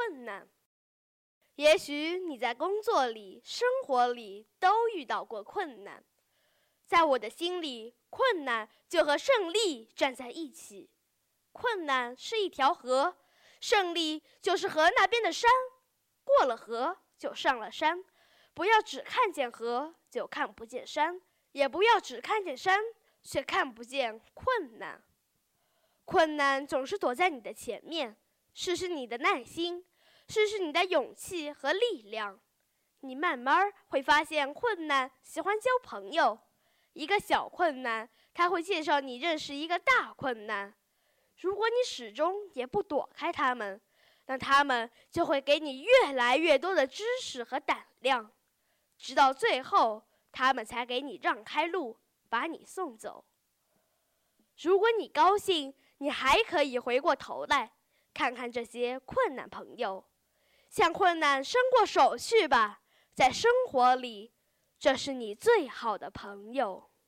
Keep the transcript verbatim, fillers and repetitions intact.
困难。也许你在工作里、生活里都遇到过困难，在我的心里，困难就和胜利站在一起。困难是一条河，胜利就是河那边的山。过了河就上了山，不要只看见河就看不见山，也不要只看见山却看不见困难。困难总是躲在你的前面，试试你的耐心，试试你的勇气和力量。你慢慢会发现困难喜欢交朋友，一个小困难它会介绍你认识一个大困难。如果你始终也不躲开他们，那他们就会给你越来越多的知识和胆量，直到最后他们才给你让开路，把你送走。如果你高兴，你还可以回过头来看看这些困难朋友，向困难伸过手去吧。在生活里，这是你最好的朋友。